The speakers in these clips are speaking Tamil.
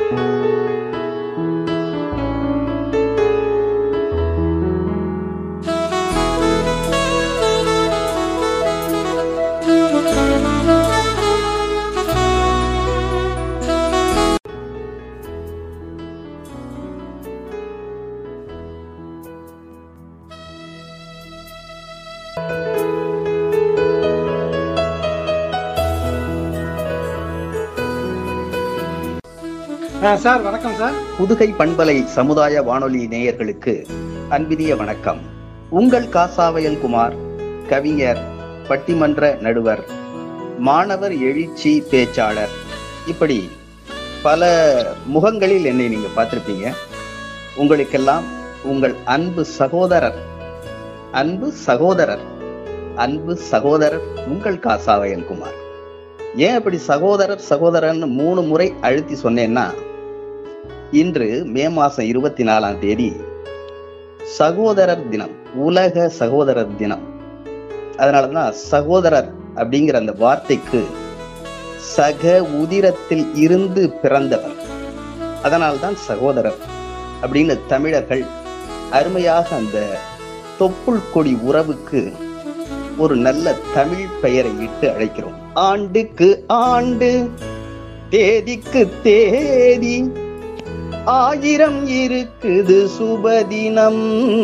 சார் வணக்கம் சார். புதுகை பண்பலை சமுதாய வானொலி நேயர்களுக்கு அன்பினிய வணக்கம். உங்கள் காசாவயல் குமார், கவிஞர், பட்டிமன்ற நடுவர், மாணவர் எழுச்சி பேச்சாளர், இப்படி பல முகங்களில் என்னை நீங்க பார்த்திருப்பீங்க. உங்களுக்கெல்லாம் உங்கள் அன்பு சகோதரர் உங்கள் காசாவயல் குமார். ஏன் அப்படி சகோதரன் 3 முறை அழுத்தி சொன்னேன்னா, இன்று மே மாசம் 24 சகோதரர் தினம், உலக சகோதரர் தினம். அதனாலதான் சகோதரர் அப்படிங்கிற அந்த வார்த்தைக்கு சக உதிரத்தில் இருந்து பிறந்தவர், அதனால்தான் சகோதரர் அப்படின்னு தமிழர்கள் அருமையாக அந்த தொப்புள் கொடி உறவுக்கு ஒரு நல்ல தமிழ் பெயரை இட்டு அழைக்கிறோம். ஆண்டுக்கு ஆண்டு, தேதிக்கு தேதி, 1000 இருக்குது சுபதினம்.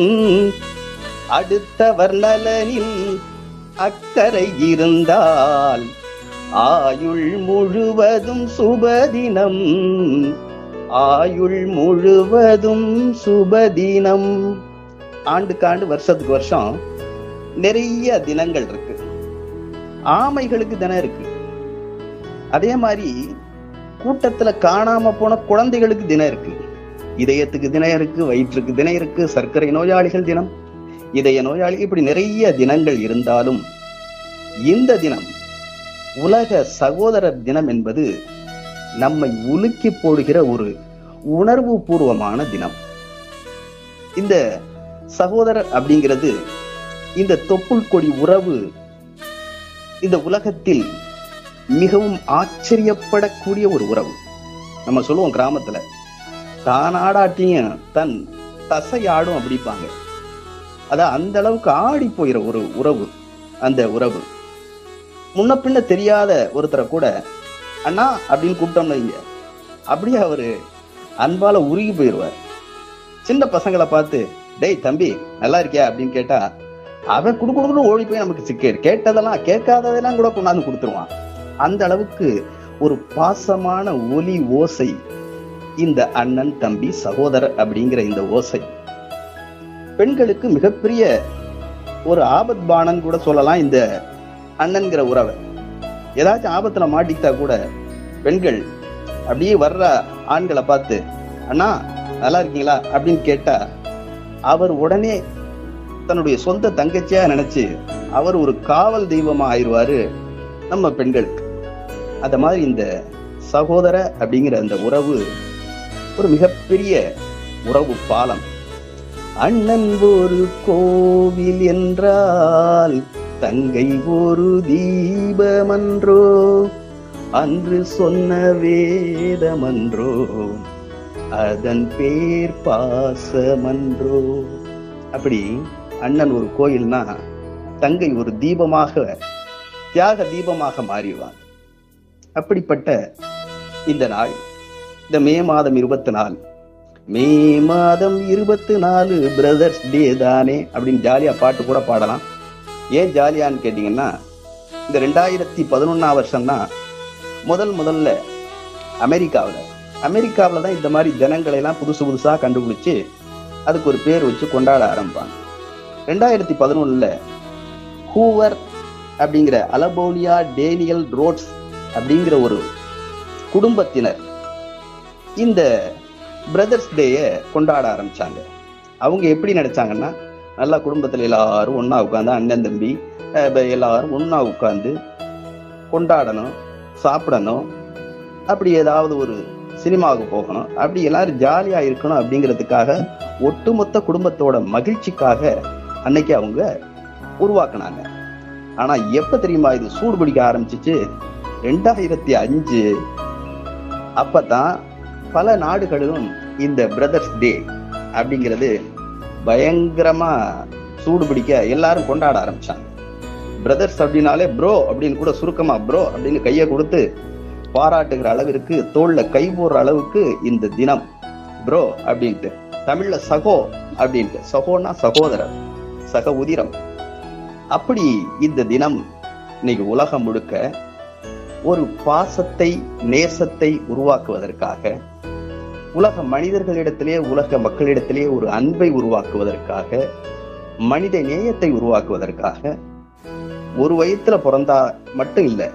அடுத்தவர் நலனில் அக்கறை இருந்தால் ஆயுள் முழுவதும் சுபதினம், ஆயுள் முழுவதும் சுபதினம். ஆண்டுக்கு ஆண்டு, வருஷத்துக்கு வருஷம் நிறைய தினங்கள் இருக்கு. ஆமைகளுக்கு தினம் இருக்கு. அதே மாதிரி கூட்டத்துல காணாம போன குழந்தைகளுக்கு தினம் இருக்கு. இதயத்துக்கு தினம் இருக்கு, வயிற்றுக்கு தினம் இருக்கு, சர்க்கரை நோயாளிகள் தினம், இதய நோயாளி, இப்படி நிறைய தினங்கள் இருந்தாலும் இந்த தினம் உலக சகோதரர் தினம் என்பது நம்மை உலுக்கி போடுகிற ஒரு உணர்வு பூர்வமான தினம். இந்த சகோதரர் அப்படிங்கிறது, இந்த தொப்புள் கொடி உறவு இந்த உலகத்தில் மிகவும் ஆச்சரியப்படக்கூடிய ஒரு உறவு. நம்ம சொல்லுவோம் கிராமத்துல, தான் ஆடாட்டியும் தன் தசை ஆடும் அப்படிப்பாங்க. அதான் அந்த அளவுக்கு ஆடி போயிற ஒரு உறவு. அந்த உறவு முன்ன பின்ன தெரியாத ஒருத்தரை கூட அண்ணா அப்படின்னு கூப்பிட்டோம்னு வைங்க, அப்படியே அவரு அன்பால உருகி போயிடுவார். சின்ன பசங்களை பார்த்து, டேய் தம்பி நல்லா இருக்கியா அப்படின்னு கேட்டா அவன் குடுக்குடுன்னு ஓடி போய் நமக்கு கேட்டதெல்லாம் கேட்காததெல்லாம் கூட கொண்டாந்து கொடுத்துருவான். அந்த அளவுக்கு ஒரு பாசமான ஒலி ஓசை இந்த அண்ணன் தம்பி சகோதரர் அப்படிங்கிற இந்த ஓசை. பெண்களுக்கு மிகப்பெரிய ஒரு ஆபத் பானன் கூட சொல்லலாம் இந்த அண்ணன்கிற உறவை. ஏதாச்சும் ஆபத்துல மாட்டிக்கிட்டா கூட பெண்கள் அப்படியே வர்ற ஆண்களை பார்த்து, அண்ணா நல்லா இருக்கீங்களா அப்படின்னு கேட்டா அவர் உடனே தன்னுடைய சொந்த தங்கச்சியா நினைச்சு அவர் ஒரு காவல் தெய்வமா ஆயிடுவாரு நம்ம பெண்களுக்கு. அந்த மாதிரி இந்த சகோதர அப்படிங்கிற அந்த உறவு ஒரு மிகப்பெரிய உறவு பாலம். அண்ணன் ஒரு கோவில் என்றால் தங்கை ஒரு தீபமன்றோ, அன்று சொன்ன வேதமன்றோ, அதன் பேர் பாசமன்றோ. அப்படி அண்ணன் ஒரு கோயில்னா தங்கை ஒரு தீபமாக, தியாக தீபமாக மாறிடுவாங்க. அப்படிப்பட்ட இந்த நாள், இந்த மே மாதம் 24, மே மாதம் 24 பிரதர்ஸ் டே தானே அப்படின்னு ஜாலியா பாட்டு கூட பாடலாம். ஏன் ஜாலியான்னு கேட்டீங்கன்னா, இந்த 2011 வருஷம்தான் முதல்ல அமெரிக்காவில் தான் இந்த மாதிரி தினங்களை எல்லாம் புதுசா கண்டுபிடிச்சு அதுக்கு ஒரு பேர் வச்சு கொண்டாட ஆரம்பிப்பாங்க. 2011 ஹூவர் அப்படிங்கிற அலபோனியா டேனியல் ரோட்ஸ் அப்படிங்கிற ஒரு குடும்பத்தினர் இந்த பிரதர்ஸ் டேய கொண்டாட ஆரம்பிச்சாங்க. அவங்க எப்படி நினைச்சாங்கன்னா, நல்லா குடும்பத்துல எல்லாரும் ஒன்னா உட்காந்து, அண்ணன் தம்பி எல்லாரும் ஒன்னா உட்காந்து கொண்டாடணும், சாப்பிடணும், அப்படி ஏதாவது ஒரு சினிமாவுக்கு போகணும், அப்படி எல்லாரும் ஜாலியா இருக்கணும் அப்படிங்கிறதுக்காக, ஒட்டுமொத்த குடும்பத்தோட மகிழ்ச்சிக்காக அன்னைக்கு அவங்க உருவாக்குனாங்க. ஆனா எப்ப தெரியுமா இது சூடு பிடிக்க ஆரம்பிச்சிச்சு? 2005. அப்பதான் பல நாடுகளிலும் இந்த பிரதர்ஸ் டே அப்படிங்கிறது பயங்கரமா சூடு பிடிக்க எல்லாரும் கொண்டாட ஆரம்பிச்சாங்க. பிரதர்ஸ் அப்படின்னாலே ப்ரோ அப்படின்னு கூட சுருக்கமா ப்ரோ அப்படின்னு கையை கொடுத்து பாராட்டுகிற அளவிற்கு, தோல்ல கை போடுற அளவுக்கு இந்த தினம் ப்ரோ அப்படின்ட்டு, தமிழ்ல சகோ அப்படின்ட்டு, சகோனா சகோதரர், சக உதிரம். அப்படி இந்த தினம் இன்னைக்கு உலகம் முழுக்க ஒரு பாசத்தை, நேசத்தை உருவாக்குவதற்காக, உலக மனிதர்களிடத்திலே, உலக மக்களிடத்திலே ஒரு அன்பை உருவாக்குவதற்காக, மனித நேயத்தை உருவாக்குவதற்காக, ஒரு வயிற்றுல பிறந்தா மட்டும் இல்லை,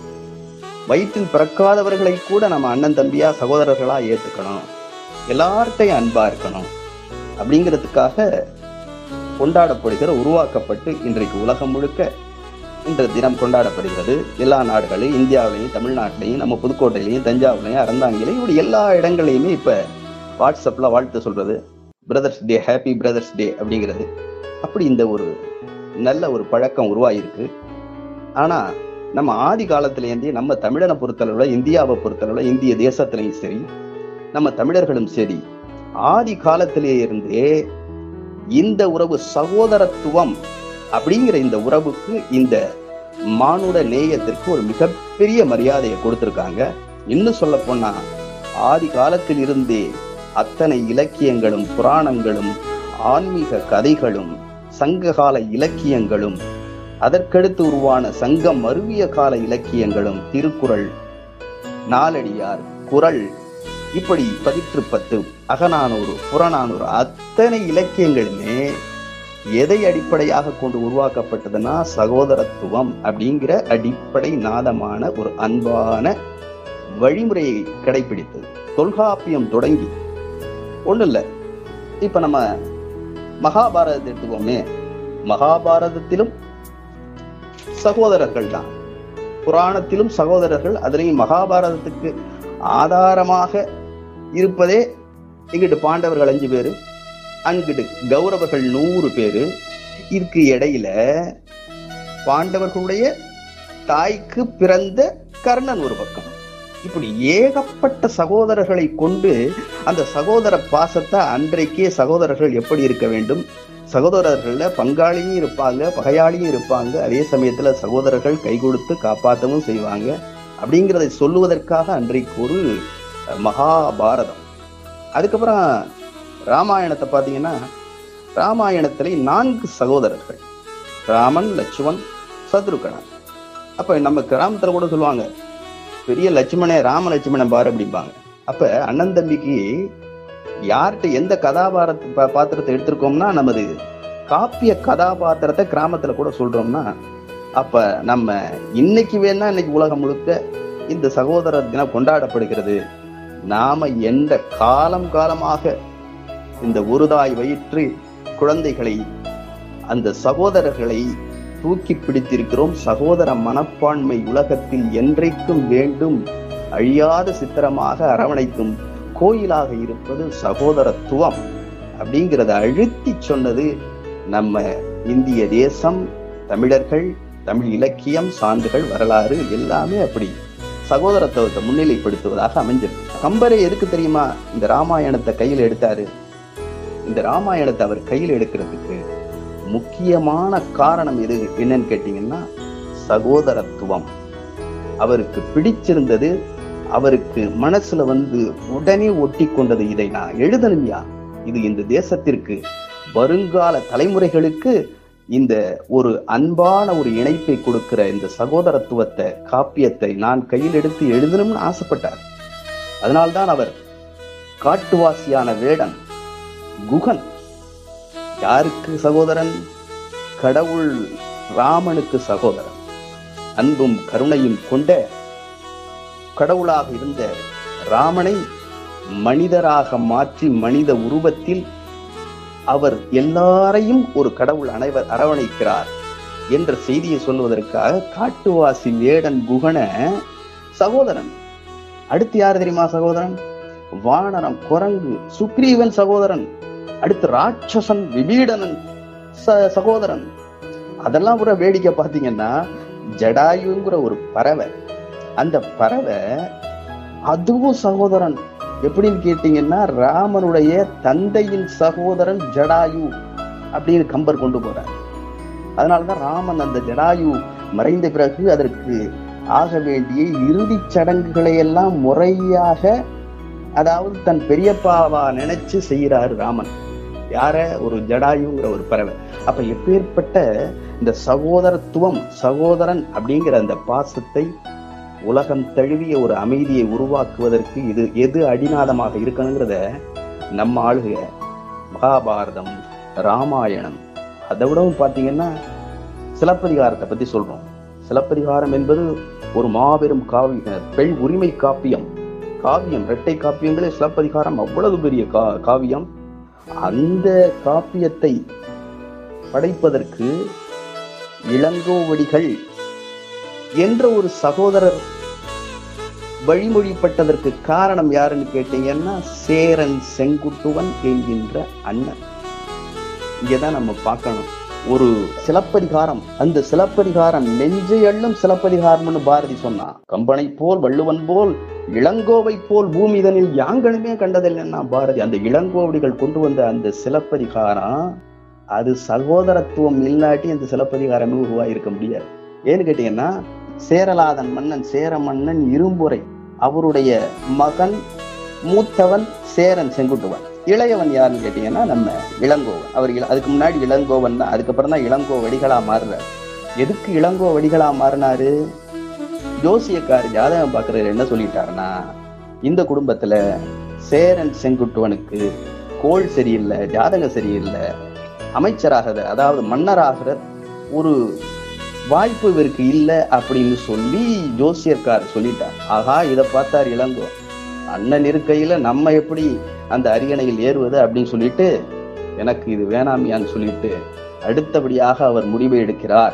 வயிற்றில் பிறக்காதவர்களை கூட நம்ம அண்ணன் தம்பியா சகோதரர்களா ஏத்துக்கணும், எல்லார்ட்டையும் அன்பா இருக்கணும் அப்படிங்கிறதுக்காக கொண்டாடப்படுகிற, உருவாக்கப்பட்டு இன்றைக்கு உலகம் முழுக்க இந்த தினம் கொண்டாடப்படுகிறது. எல்லா நாடுகளையும், இந்தியாவிலையும், தமிழ்நாட்டிலையும், நம்ம புதுக்கோட்டையிலையும், தஞ்சாவூர்லையும், அறந்தாங்கிலையும், இப்படி எல்லா இடங்களையுமே இப்ப வாட்ஸ்அப்ல வாழ்த்து சொல்றது, brothers day, happy brothers day அப்படிங்கிறது. அப்படி இந்த ஒரு நல்ல ஒரு பழக்கம் உருவாயிருக்கு. ஆனா நம்ம ஆதி காலத்திலேருந்தே, நம்ம தமிழனை பொறுத்தளவுல, இந்தியாவை பொறுத்தளவுல, இந்திய தேசத்திலையும் சரி, நம்ம தமிழர்களும் சரி, ஆதி காலத்திலே இருந்தே இந்த உறவு, சகோதரத்துவம் அப்படிங்கிற இந்த உறவுக்கு, இந்த மானுட நேயத்திற்கு ஒரு மிகப்பெரிய மரியாதையை கொடுத்திருக்காங்க. இன்னும் சொல்ல போனா ஆதி காலத்தில் இருந்தே அத்தனை இலக்கியங்களும், புராணங்களும், ஆன்மீக கதைகளும், சங்ககால இலக்கியங்களும், அதற்கடுத்து உருவான சங்கம் மருவிய கால இலக்கியங்களும், திருக்குறள், நாலடியார், குறள், இப்படி 10, அகநானூறு, புறநானூறு, அத்தனை இலக்கியங்களுமே எதை அடிப்படையாக கொண்டு உருவாக்கப்பட்டதுன்னா சகோதரத்துவம் அப்படிங்கிற அடிப்படை நாதமான ஒரு அன்பான வழிமுறையை கடைபிடித்தது. தொல்காப்பியம் தொடங்கி ஒண்ணு இல்ல, இப்ப நம்ம மகாபாரதத்தை எடுத்துக்கோமே, மகாபாரதத்திலும் சகோதரர்கள் தான், புராணத்திலும் சகோதரர்கள். அதுலயும் மகாபாரதத்துக்கு ஆதாரமாக இருப்பதே இங்கிட்டு பாண்டவர்கள் 5 பேரு, அங்கிட்டு கௌரவர்கள் 100 பேரு. இதுக்கு இடையில பாண்டவர்களுடைய தாய்க்கு பிறந்த கர்ணன் ஒரு பக்கம். இப்படி ஏகப்பட்ட சகோதரர்களை கொண்டு அந்த சகோதர பாசத்தை, அன்றைக்கே சகோதரர்கள் எப்படி இருக்க வேண்டும், சகோதரர்கள்ல பங்காளியும் இருப்பாங்க, பகையாளியும் இருப்பாங்க, அதே சமயத்துல சகோதரர்கள் கை கொடுத்து காப்பாற்றவும் செய்வாங்க அப்படிங்கிறதை சொல்லுவதற்காக அன்றைக்கு ஒரு மகாபாரதம். அதுக்கப்புறம் ராமாயணத்தை பார்த்தீங்கன்னா, ராமாயணத்திலே 4 சகோதரர்கள், ராமன், லட்சுமண், சத்ருகணன். அப்ப நம்ம கிராமத்துல கூட சொல்லுவாங்க, பெரிய லட்சுமணே, ராம லட்சுமணன் பாரு அப்படிம்பாங்க. அப்ப அண்ணன் தம்பிக்கு யார்கிட்ட எந்த பாத்திரத்தை எடுத்திருக்கோம்னா, நமது காப்பிய கதாபாத்திரத்தை கிராமத்துல கூட சொல்றோம்னா, அப்ப நம்ம இன்னைக்கு வேணா, இன்னைக்கு உலகம் முழுக்க இந்த சகோதர தினம் கொண்டாடப்படுகிறது. நாம எந்த காலமாக இந்த ஒரு தாய் வயிற்று குழந்தைகளை, அந்த சகோதரர்களை தூக்கி பிடித்திருக்கிறோம். சகோதர மனப்பான்மை உலகத்தில் என்றைக்கும் வேண்டும், அழியாத சித்திரமாக அரவணைக்கும் கோயிலாக இருப்பது சகோதரத்துவம் அப்படிங்கிறத அழுத்தி சொன்னது நம்ம இந்திய தேசம், தமிழர்கள், தமிழ் இலக்கியம், சான்றுகள், வரலாறு எல்லாமே அப்படி சகோதரத்துவத்தை முன்னிலைப்படுத்துவதாக அமைஞ்சிருக்கு. கம்பரே எதுக்கு தெரியுமா இந்த ராமாயணத்தை கையில் எடுத்தாரு? இந்த ராமாயணத்தை அவர் கையில் எடுக்கிறதுக்கு முக்கியமான காரணம் எது என்னன்னு கேட்டீங்கன்னா, சகோதரத்துவம். அவருக்கு பிடிச்சிருந்தது, அவருக்கு மனசுல உடனே ஒட்டி கொண்டது. இதை நான் எழுதணும்யா, இது இந்த தேசத்திற்கு, வருங்கால தலைமுறைகளுக்கு இந்த ஒரு அன்பான ஒரு இணைப்பை கொடுக்கிற இந்த சகோதரத்துவத்தை, காப்பியத்தை நான் கையில் எடுத்து எழுதணும்னு ஆசைப்பட்டார். அதனால்தான் அவர் காட்டுவாசியான வேடன் குகன் யாருக்கு சகோதரன்? கடவுள் ராமனுக்கு சகோதரன். அன்பும் கருணையும் கொண்ட கடவுளாக இருந்த ராமனை மனிதராக மாற்றி, மனித உருவத்தில் அவர் எல்லாரையும் ஒரு கடவுள் அரவணைக்கிறார் என்ற செய்தியை சொல்வதற்காக காட்டுவாசி வேடன் குகன சகோதரன். அடுத்து யார் தெரியுமா சகோதரன்? வானரம், குரங்கு, சுக்ரீவன் சகோதரன். அடுத்து ராட்சசன் விபீடனன் சகோதரன். அதெல்லாம் கூட வேடிக்கை பார்த்தீங்கன்னா, ஜடாயுங்கிற ஒரு பறவை, அந்த பறவை அதுவும் சகோதரன். எப்படின்னு கேட்டீங்கன்னா, ராமனுடைய தந்தையின் சகோதரன் ஜடாயு அப்படின்னு கம்பர் கொண்டு போறார். அதனாலதான் ராமன் அந்த ஜடாயு மறைந்த பிறகு அதற்கு ஆக வேண்டிய இறுதி சடங்குகளை எல்லாம் முறையாக, அதாவது தன் பெரியப்பாவா நினைச்சு செய்யறாரு ராமன். யார? ஒரு ஜடாயுங்கிற ஒரு பறவை. அப்ப எப்பேற்பட்ட இந்த சகோதரத்துவம், சகோதரன் அப்படிங்கிற அந்த பாசத்தை, உலகம் தழுவிய ஒரு அமைதியை உருவாக்குவதற்கு இது எது அடிநாதமாக இருக்கணுங்கிறத நம்ம ஆளுக மகாபாரதம், ராமாயணம், அதை விடவும் பாத்தீங்கன்னா சிலப்பதிகாரத்தை பத்தி சொல்றோம். சிலப்பதிகாரம் என்பது ஒரு மாபெரும் காவியம், பெண் உரிமை காப்பியம். இரட்டை காப்பியங்களே சிலப்பதிகாரம் அவ்வளவு பெரிய காவியம். அந்த காப்பியத்தை படைப்பதற்கு இளங்கோவடிகள் என்ற ஒரு சகோதரர் வழிமொழிப்பட்டதற்கு காரணம் யாருன்னு கேட்டீங்கன்னா, சேரன் செங்குட்டுவன் என்கின்ற அண்ணன். இங்கதான் நம்ம பார்க்கணும். ஒரு சிலப்பதிகாரம், அந்த சிலப்பதிகாரம் நெஞ்சை அள்ளும் சிலப்பதிகாரம்னு பாரதி சொன்னா. கம்பனை போல், வள்ளுவன் போல், இளங்கோவை போல் பூமிதனில் யாங்கனுமே கண்டதில்லைன்னா பாரதி. அந்த இளங்கோவடிகள் கொண்டு வந்த அந்த சிலப்பதிகாரம், அது சகோதரத்துவம் இல்லாட்டி அந்த சிலப்பதிகாரமே உருவாயிருக்க முடியாது. ஏன்னு கேட்டீங்கன்னா, சேரலாதன் மன்னன், சேர மன்னன் இரும்புரை, அவருடைய மகன் மூத்தவன் சேரன் செங்குட்டுவன். இளையவன் யாருன்னு கேட்டீங்கன்னா நம்ம இளங்கோவன். அவர் அதுக்கு முன்னாடி இளங்கோவன் தான், அதுக்கப்புறம் தான் இளங்கோவடிகளா மாறுறாரு. எதுக்கு இளங்கோவடிகளா மாறினாரு? ஜோசியக்காரு ஜாதகம் பாக்குறவர் என்ன சொல்லிட்டாருன்னா, இந்த குடும்பத்துல சேரன் செங்குட்டுவனுக்கு கோள் சரியில்லை, ஜாதகம் சரியில்லை, அமைச்சராக, அதாவது மன்னராகிற ஒரு வாய்ப்பு இவருக்கு இல்லை அப்படின்னு சொல்லி ஜோசியர்கார் சொல்லிட்டார். ஆகா, இதை பார்த்தார் இளங்கோ. அண்ணன் இருக்கையில நம்ம எப்படி அந்த அரியணையில் ஏறுவது அப்படின்னு சொல்லிட்டு, எனக்கு இது வேணாமியான்னு சொல்லிட்டு அடுத்தபடியாக அவர் முடிவை எடுக்கிறார்.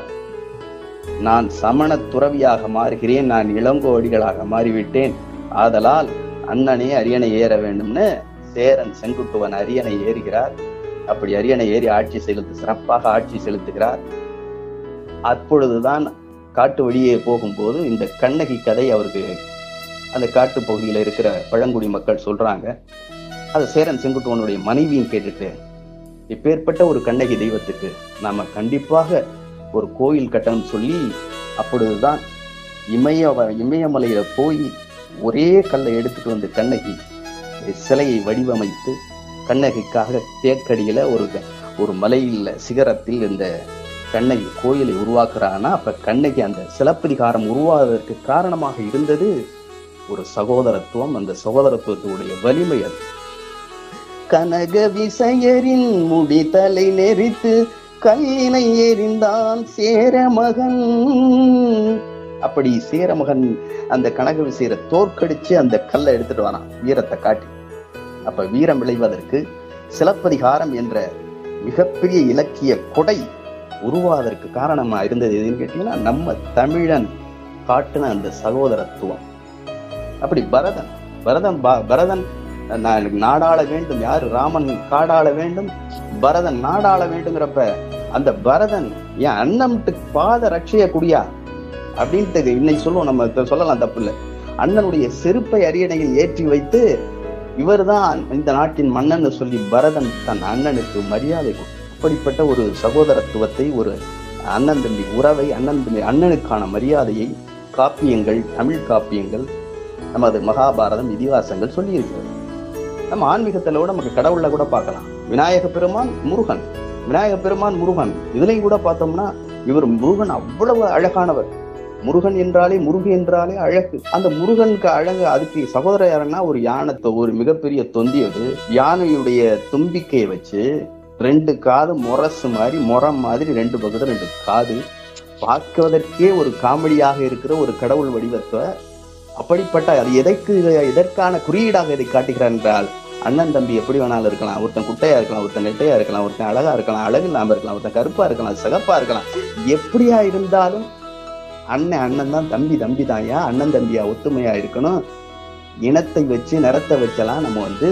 நான் சமண துறவியாக மாறுகிறேன், நான் இளங்கோவடிகளாக மாறிவிட்டேன், ஆதலால் அண்ணனே அரியணை ஏற வேண்டும்னு சேரன் செங்குட்டுவன் அரியணை ஏறுகிறார். அப்படி அரியணை ஏறி சிறப்பாக ஆட்சி செலுத்துகிறார். அப்பொழுதுதான் காட்டு வழியே போகும்போது இந்த கண்ணகி கதை அவருக்கு அந்த காட்டு பகுதியில இருக்கிற பழங்குடி மக்கள் சொல்றாங்க. அது சேரன் செங்குட்டுவனுடைய மனைவியும் கேட்டுட்டு, இப்பேற்பட்ட ஒரு கண்ணகி தெய்வத்துக்கு நாம கண்டிப்பாக ஒரு கோயில் கட்டணும் சொல்லி, அப்பொழுதுதான் இமயமலையில போய் ஒரே கல்லை எடுத்துட்டு வந்து கண்ணகி சிலையை வடிவமைத்து, கண்ணகிக்காக தேக்கடியில ஒரு மலையில் சிகரத்தில் இந்த கண்ணகி கோயிலை உருவாக்குறான்னா, அப்ப கண்ணகி அந்த சிலப்பதிகாரம் உருவாவதற்கு காரணமாக இருந்தது ஒரு சகோதரத்துவம். அந்த சகோதரத்துவத்துடைய வலிமை அது. கனக விசையரின் முடிதலை நெறித்து கல்லினை எறிந்தான் சேரமகன். அப்படி சேரமகன் அந்த கனக விசையரை தோற்கடிச்சு அந்த கல்லை எடுத்துட்டு வரான், வீரத்தை காட்டி. அப்ப வீரம் விளைவதற்கு சிலப்பதிகாரம் என்ற மிகப்பெரிய இலக்கிய கொடை உருவாவதற்கு காரணமா இருந்தது எதுன்னு கேட்டீங்கன்னா, நம்ம தமிழன் காட்டின அந்த சகோதரத்துவம். அப்படி பரதன் நாடாள வேண்டும். யாரு? ராமன் காடாள வேண்டும், பரதன் நாடாள வேண்டுங்கிறப்ப அந்த பரதன் என் அண்ணன்ட்டு பாத ரட்சைய குடியா அப்படின்ட்டு இன்னைக்கு சொல்லுவோம், நம்ம சொல்லலாம், தப்பு இல்லை. அண்ணனுடைய செருப்பை அரியணையில் ஏற்றி வைத்து இவர் தான் இந்த நாட்டின் மன்னன் சொல்லி பரதன் தன் அண்ணனுக்கு மரியாதை கொடுத்தார். அப்படிப்பட்ட ஒரு சகோதரத்துவத்தை, ஒரு அண்ணன் தம்பி உறவை, அண்ணனுக்கான மரியாதையை காப்பியங்கள், தமிழ் காப்பியங்கள், நமது மகாபாரதம், இதிகாசங்கள் சொல்லி இருக்கிறது. நம்ம ஆன்மீகத்துல கூட நமக்கு கடவுள்ல கூட பார்க்கலாம். விநாயக பெருமான் முருகன், இதுலையும் கூட பார்த்தோம்னா இவர் முருகன் அவ்வளவு அழகானவர். முருகன் என்றாலே, முருகன் என்றாலே அழகு. அந்த முருகனுக்கு அழகு, அதுக்கு சகோதரர் யாருன்னா ஒரு யானை, ஒரு மிகப்பெரிய தொந்தியது. யானையுடைய தும்பிக்கையை வச்சு 2 காது முரசு மாதிரி, முறம் மாதிரி 2 பக்கத்துல 2 காது, பார்க்குவதற்கே ஒரு காமெடியாக இருக்கிற ஒரு கடவுள் வடிவத்தை, அப்படிப்பட்ட அது எதற்கான குறியீடாக இதை காட்டுகிறார் என்றால், அண்ணன் தம்பி எப்படி வேணாலும் இருக்கலாம். ஒருத்தன் குட்டையா இருக்கலாம், ஒருத்தன் நெட்டையா இருக்கலாம், ஒருத்தன் அழகா இருக்கலாம், அழகு இல்லாம இருக்கலாம், ஒருத்தன் கருப்பா இருக்கலாம், சிகப்பா இருக்கலாம். எப்படியா இருந்தாலும் அண்ணன் தான், தம்பி தான்யா, அண்ணன் தம்பியா ஒத்துமையா இருக்கணும். இனத்தை வச்சு, நிறத்தை வச்செல்லாம்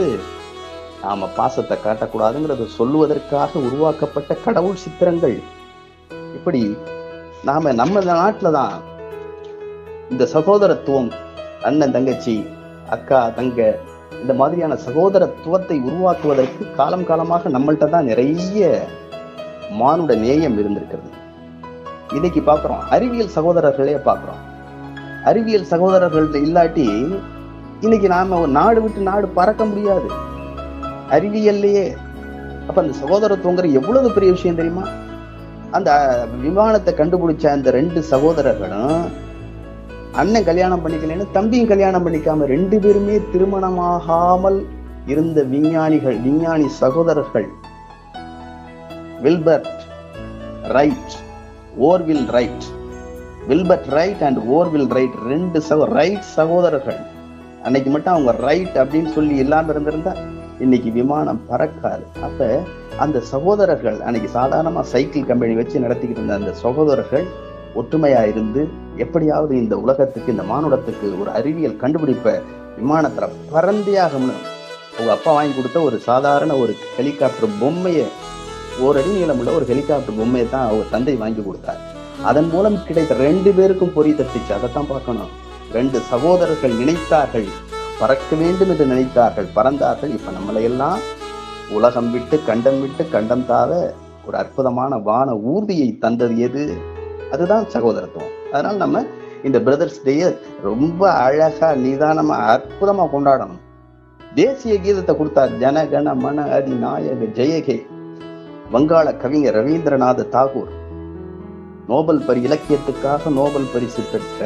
நாம பாசத்தை காட்டக்கூடாதுங்கிறத சொல்லுவதற்காக உருவாக்கப்பட்ட கடவுள் சித்திரங்கள். இப்படி நம்ம நாட்டுலதான் இந்த சகோதரத்துவம், அண்ணன் தங்கச்சி, அக்கா தங்க, இந்த மாதிரியான சகோதரத்துவத்தை உருவாக்குவதற்கு காலம் காலமாக நம்மள்ட்ட தான் நிறைய மானுட நேயம் இருந்திருக்கிறது. இன்னைக்கு பார்க்கிறோம், அறிவியல் சகோதரர்களே பார்க்கிறோம். அறிவியல் சகோதரர்கள் இல்லாட்டி இன்னைக்கு நாம ஒரு நாடு விட்டு நாடு பறக்க முடியாது அறிவியல்லையே. அப்ப அந்த சகோதரத்துவங்கிற எவ்வளவு பெரிய விஷயம் தெரியுமா? அந்த விமானத்தை கண்டுபிடிச்ச அந்த 2 சகோதரர்களும் அண்ணன் கல்யாணம் பண்ணிக்கலன்னு தம்பியும் கல்யாணம் பண்ணிக்காம 2 பேருமே திருமணமாகாமல் இருந்த விஞ்ஞானி சகோதரர்கள். Wilbert Wright, Orville Wright, Wilbert Wright and Orville Wright, 2 Wright சகோதரர்கள். அன்னைக்கு மட்டும் அவங்க ரைட் அப்படின்னு சொல்லி இல்லாம இருந்திருந்தா இன்னைக்கு விமானம் பறக்காது. அப்ப அந்த சகோதரர்கள் அன்னைக்கு சாதாரணமா சைக்கிள் கம்பெனி வச்சு நடத்திக்கிட்டு இருந்த அந்த சகோதரர்கள் ஒற்றுமையா இருந்து எப்படியாவது இந்த உலகத்துக்கு, இந்த மானுடத்துக்கு ஒரு அறிவியல் கண்டுபிடிப்ப விமானத்துல பறந்தேயாகணும்னு அவங்க அப்பா வாங்கி கொடுத்த ஒரு சாதாரண ஒரு ஹெலிகாப்டர் பொம்மையை, 1 அடி நீளமுள்ள ஒரு ஹெலிகாப்டர் பொம்மையை தான் அவர் தந்தை வாங்கி கொடுத்தார். அதன் மூலம் கிடைத்த 2 பேருக்கும் பொறி தட்டுச்சு. அதைத்தான் பார்க்கணும். 2 சகோதரர்கள் நினைத்தார்கள், பறக்க வேண்டும் என்று நினைத்தார்கள், பறந்தார்கள். இப்ப நம்மளை எல்லாம் உலகம் விட்டு கண்டம் தாவ ஒரு அற்புதமான வான ஊர்தியை தந்தது எது? அதுதான் சகோதரத்துவம். அதனால நம்ம இந்த பிரதர்ஸ் டேயை ரொம்ப அழகா, நிதானமா, அற்புதமா கொண்டாடணும். தேசிய கீதத்தை கொடுத்தார். ஜனகண மன அதிநாயக ஜெயகே. வங்காள கவிஞர் ரவீந்திரநாத தாகூர், நோபல் இலக்கியத்துக்காக நோபல் பரிசு பெற்ற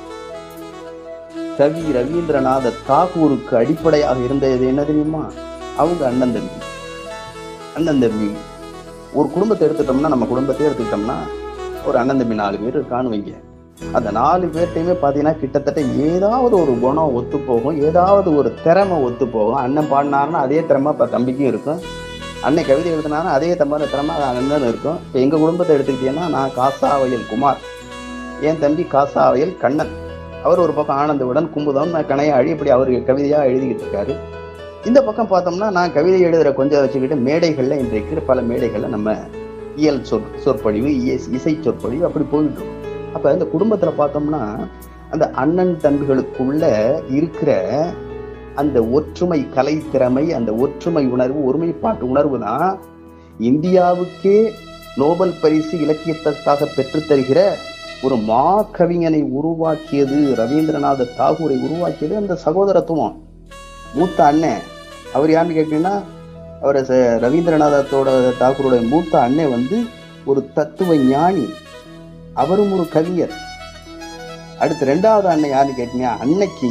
கவி ரவீந்திரநாத தாகூருக்கு அடிப்படையாக இருந்தது என்ன தெரியுமா? அவங்க அண்ணன் தம்பி. ஒரு குடும்பத்தை எடுத்துட்டோம்னா, நம்ம குடும்பத்தை எடுத்துக்கிட்டோம்னா ஒரு அண்ணன் தம்பி 4 பேர் இருக்கான்னு வைங்க. அந்த 4 பேர்ட்டையுமே பாத்தீங்கன்னா கிட்டத்தட்ட ஏதாவது ஒரு குணம் ஒத்து போகும், ஏதாவது ஒரு திறமை ஒத்து போகும். அண்ணன் பாடினாருன்னா அதே திறமை இப்ப தம்பிக்கும் இருக்கும், அன்னை கவிதை எழுதினாலும் அதே திறமை அண்ணன் இருக்கும். இப்ப எங்க குடும்பத்தை எடுத்துக்கிட்டீங்கன்னா, நான் காசாவயல் குமார், என் தம்பி காசாவயல் கண்ணன், அவர் ஒரு பக்கம் ஆனந்தவுடன் கும்புதம் கணையாழி, இப்படி அவருக்கு கவிதையா எழுதிக்கிட்டு இருக்காரு. இந்த பக்கம் பார்த்தோம்னா நான் கவிதை எழுதுற கொஞ்சம் வச்சுக்கிட்டு மேடைகள்ல இன்றைக்கு பல மேடைகள்ல நம்ம இயல் சொற்பொழிவு, இசை சொற்பொழிவு அப்படி போயிட்டு இருக்கோம். அப்ப இந்த குடும்பத்துல பார்த்தோம்னா அந்த அண்ணன் தம்பிகளுக்குள்ள இருக்கிற அந்த ஒற்றுமை கலைத்திறமை, அந்த ஒற்றுமை உணர்வு, ஒருமைப்பாட்டு உணர்வு தான் இந்தியாவுக்கே நோபல் பரிசு இலக்கியத்திற்காக பெற்றுத்தருகிற ஒரு மா கவிஞனை உருவாக்கியது, ரவீந்திரநாத தாகூரை உருவாக்கியது அந்த சகோதரத்துவம். மூத்த அண்ணன் அவர் யாருன்னு கேட்டீங்கன்னா, அவர் ரவீந்திரநாதத்தோட தாகூரோட மூத்த அண்ணன் ஒரு தத்துவ ஞானி, அவரும் ஒரு கவிஞர். அடுத்து 2வது அண்ணன் யாருன்னு கேட்டீங்கன்னா, அன்னைக்கு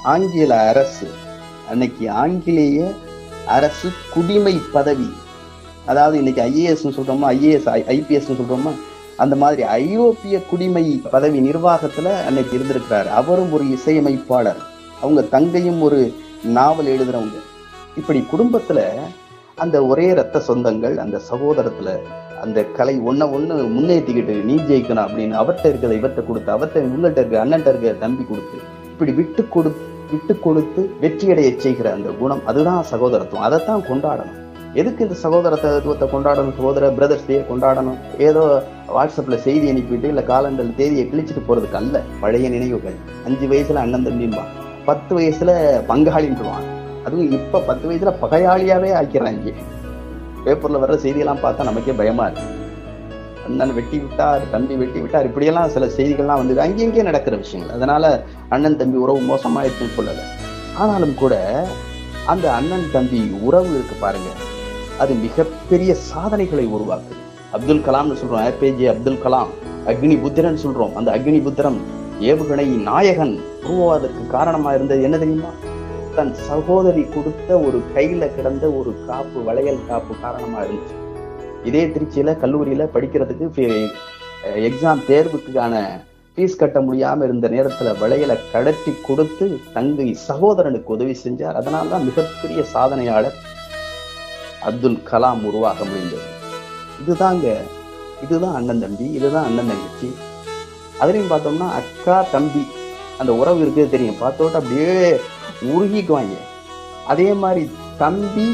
ஆங்கிலேய அரசு குடிமை பதவி, அதாவது இன்னைக்கு ஐஏஎஸ் சொல்றோமா, ஐஏஎஸ் ஐபிஎஸ் சொல்றோமா, அந்த மாதிரி ஐரோப்பிய குடிமை பதவி நிர்வாகத்துல அன்னைக்கு இருந்திருக்கிறார். அவரும் ஒரு இசையமைப்பாளர், அவங்க தங்கையும் ஒரு நாவல் எழுதுறவங்க. இப்படி குடும்பத்துல அந்த ஒரே ரத்த சொந்தங்கள், அந்த சகோதரத்துல அந்த கலை ஒண்ணு முன்னேற்றிக்கிட்டு நீ ஜெயிக்கணும் அப்படின்னு அவர்கிட்ட இருக்கிறத இவர்கிட்ட கொடுத்து, அவர்கிட்ட உங்கள்கிட்ட இருக்க அண்ணன்ட்ட இருக்க தம்பி கொடுத்து, இப்படி விட்டு கொடுத்து வெற்றியடைய செய்கிற அந்த குணம், அதுதான் சகோதரத்துவம். அதைத்தான் கொண்டாடணும். எதுக்கு இந்த சகோதரத்துவத்தை கொண்டாடணும்? பிரதர்ஸ் டே கொண்டாடணும் ஏதோ வாட்ஸ்அப்ல செய்தி அனுப்பிட்டு இல்ல காலண்டர் தேதியை கிழிச்சிட்டு போறதுக்கு அல்ல. பழைய நினைவுகள். 5 வயசுல அண்ணன் தம்பின்பான், 10 வயசுல பங்காளின்றான், அதுவும் இப்ப 10 வயசுல பகையாளியாவே ஆக்கிறாங்க. பேப்பர்ல வர்ற செய்தியெல்லாம் பார்த்தா நமக்கே பயமா இருக்கு. அண்ணன் வெட்டி விட்டார், தம்பி வெட்டி விட்டார், இப்படியெல்லாம் சில செய்திகள்லாம் அங்கங்கே நடக்கிற விஷயங்கள். அதனால அண்ணன் தம்பி உறவு மோசமாயிருச்சுன்னு சொல்லல. ஆனாலும் கூட அந்த அண்ணன் தம்பி உறவு இருக்கு பாருங்க, அது மிகப்பெரிய சாதனைகளை உருவாக்குது. அப்துல் கலாம்னு சொல்றோம், ஏபிஜே அப்துல் கலாம். அக்னி புத்திரன் சொல்றோம், அந்த அக்னி புத்திரம் ஏவுகணை நாயகன் உருவாவதற்கு காரணமா இருந்தது என்ன தெரியுமா? தன் சகோதரி கொடுத்த ஒரு கையில கிடந்த ஒரு காப்பு, வளையல் காப்பு காரணமா இருந்துச்சு. இதே திருச்சியில கல்லூரியில படிக்கிறதுக்கு எக்ஸாம் தேர்வுக்கான ஃபீஸ் கட்ட முடியாம இருந்த நேரத்துல வளையலை கடத்தி கொடுத்து தங்கை சகோதரனுக்கு உதவி செஞ்சார். அதனால்தான் மிகப்பெரிய சாதனையாளர் அப்துல் கலாம் உருவாக முடிந்தது. இதுதான் அண்ணன் தம்பி, இதுதான் அண்ணன் தங்கச்சி. அதுலயும் பார்த்தோம்னா அக்கா தம்பி அந்த உறவு இருக்குது தெரியும், பார்த்தோட்ட அப்படியே உருகிக்குவாங்க. அதே மாதிரி தம்பி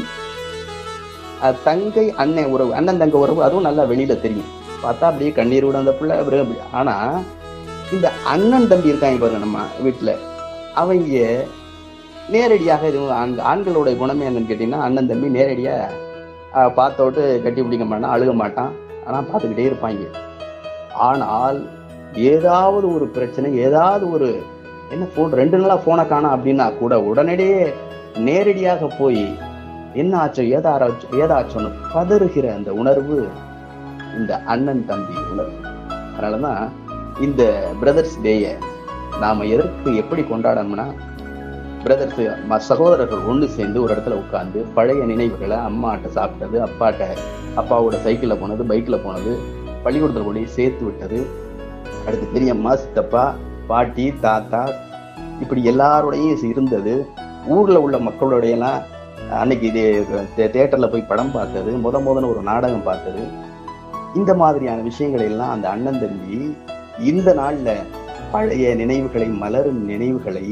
தங்கை அண்ணன் உறவு, அண்ணன் தங்க உறவு, அதுவும் நல்லா வெளியில தெரியும். பார்த்தா அப்படியே கண்ணீர் விட அந்த பிள்ளை. ஆனா இந்த அண்ணன் தம்பி இருக்காங்க பாருங்க நம்ம வீட்டுல, அவங்க நேரடியாக இது ஆண்களுடைய குணமே என்னன்னு கேட்டீங்கன்னா, அண்ணன் தம்பி நேரடியா பார்த்தோட்டு கட்டி பிடிக்க மாட்டான், அழுக மாட்டான், ஆனா பார்த்துக்கிட்டே இருப்பாங்க. ஆனால் ஏதாவது ஒரு பிரச்சனை, ஏதாவது ஒரு என்ன போன் 2 நாளா போனை காணோம் அப்படின்னா கூட உடனடியே நேரடியாக போய் என்ன ஆச்சோ ஏதாச்சோன்னு பதறுகிற அந்த உணர்வு இந்த அண்ணன் தம்பி உணர்வு. அதனாலதான் இந்த பிரதர்ஸ் டேயை நாம எப்படி கொண்டாடணும்னா, பிரதர்ஸ் சகோதரர்கள் ஒன்று சேர்ந்து ஒரு இடத்துல உட்கார்ந்து பழைய நினைவுகளை, அம்மாட்ட சாப்பிட்டது, அப்பாவோட சைக்கிள்ல போனது, பைக்ல போனது, பள்ளிக்கூடத்துல கூட சேர்த்து விட்டது, அடுத்து பெரியம்மா, சித்தப்பா, பாட்டி, தாத்தா, இப்படி எல்லாரோடையும் இருந்தது, ஊர்ல உள்ள மக்களோடைய எல்லாம் அன்னைக்கு இது தியேட்டர்ல போய் படம் பார்த்தது, முதன்னு ஒரு நாடகம் பார்த்தது, இந்த மாதிரியான விஷயங்கள் எல்லாம் அந்த அண்ணன் தம்பி இந்த நாள்ல பழைய நினைவுகளை, மலரும் நினைவுகளை